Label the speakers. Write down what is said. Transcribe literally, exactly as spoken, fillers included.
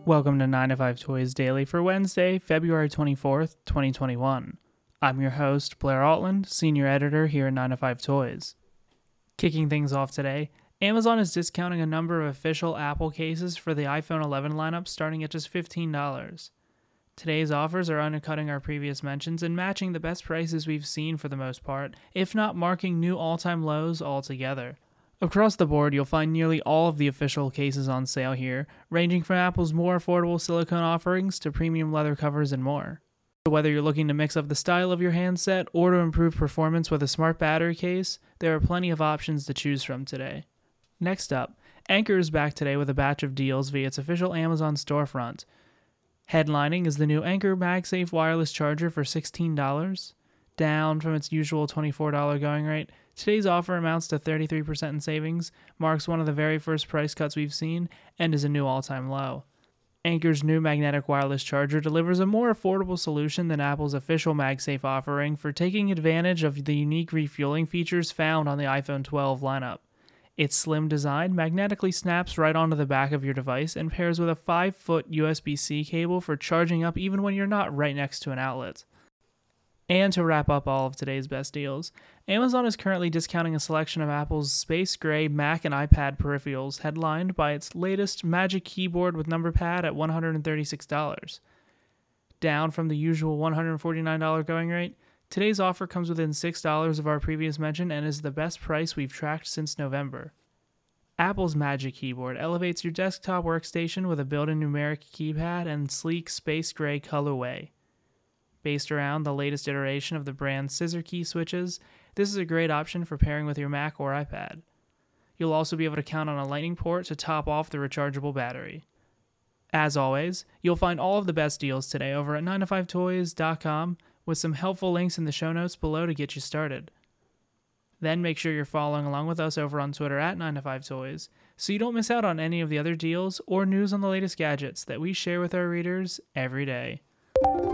Speaker 1: Welcome to nine to five Toys Daily for Wednesday, February twenty-fourth, twenty twenty-one. I'm your host, Blair Altland, Senior Editor here at nine to five Toys. Kicking things off today, Amazon is discounting a number of official Apple cases for the iPhone eleven lineup starting at just fifteen dollars. Today's offers are undercutting our previous mentions and matching the best prices we've seen for the most part, if not marking new all-time lows altogether. Across the board, you'll find nearly all of the official cases on sale here, ranging from Apple's more affordable silicone offerings to premium leather covers and more. So whether you're looking to mix up the style of your handset or to improve performance with a smart battery case, there are plenty of options to choose from today. Next up, Anker is back today with a batch of deals via its official Amazon storefront. Headlining is the new Anker MagSafe wireless charger for sixteen dollars. Down from its usual twenty-four dollars going rate, today's offer amounts to thirty-three percent in savings, marks one of the very first price cuts we've seen, and is a new all-time low. Anker's new magnetic wireless charger delivers a more affordable solution than Apple's official MagSafe offering for taking advantage of the unique refueling features found on the iPhone twelve lineup. Its slim design magnetically snaps right onto the back of your device and pairs with a five foot U S B C cable for charging up even when you're not right next to an outlet. And to wrap up all of today's best deals, Amazon is currently discounting a selection of Apple's space gray Mac and iPad peripherals headlined by its latest Magic Keyboard with number pad at one hundred thirty-six dollars. Down from the usual one hundred forty-nine dollars going rate, today's offer comes within six dollars of our previous mention and is the best price we've tracked since November. Apple's Magic Keyboard elevates your desktop workstation with a built-in numeric keypad and sleek space gray colorway. Based around the latest iteration of the brand's scissor key switches, this is a great option for pairing with your Mac or iPad. You'll also be able to count on a lightning port to top off the rechargeable battery. As always, you'll find all of the best deals today over at nine to five toys dot com with some helpful links in the show notes below to get you started. Then make sure you're following along with us over on Twitter at nine to five toys so you don't miss out on any of the other deals or news on the latest gadgets that we share with our readers every day.